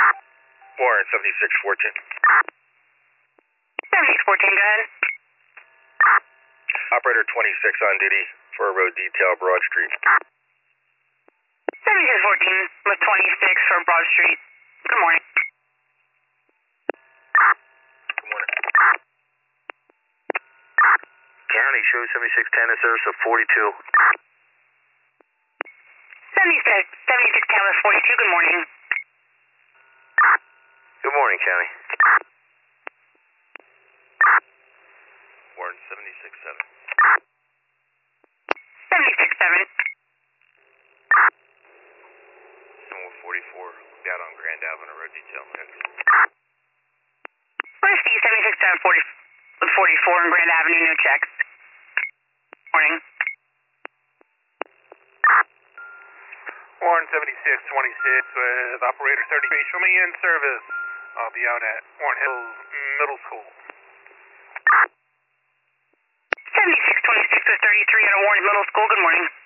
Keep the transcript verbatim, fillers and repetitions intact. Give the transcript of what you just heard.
Warren, seventy-six fourteen. seventy-six fourteen, go ahead. Operator twenty-six on duty for a road detail, Broad Street. seventy-six fourteen with twenty-six for Broad Street. Good morning. Good morning. County, show seventy-six ten is there, so forty-two. seventy-six, seventy-six ten with forty-two, good morning. Good morning, County. Warren, seventy-six seven. seventy-six seven. Someone forty-four, out on Grand Avenue, road detail. Where's the seventy-six seven forty with forty-four on Grand Avenue, no checks. Morning. Warren, seventy-six twenty-six with operator thirty-three. Show me in service. I'll be out at Warren Hills Middle School. seventy-six twenty-six with thirty-three at a Warren Middle School, good morning.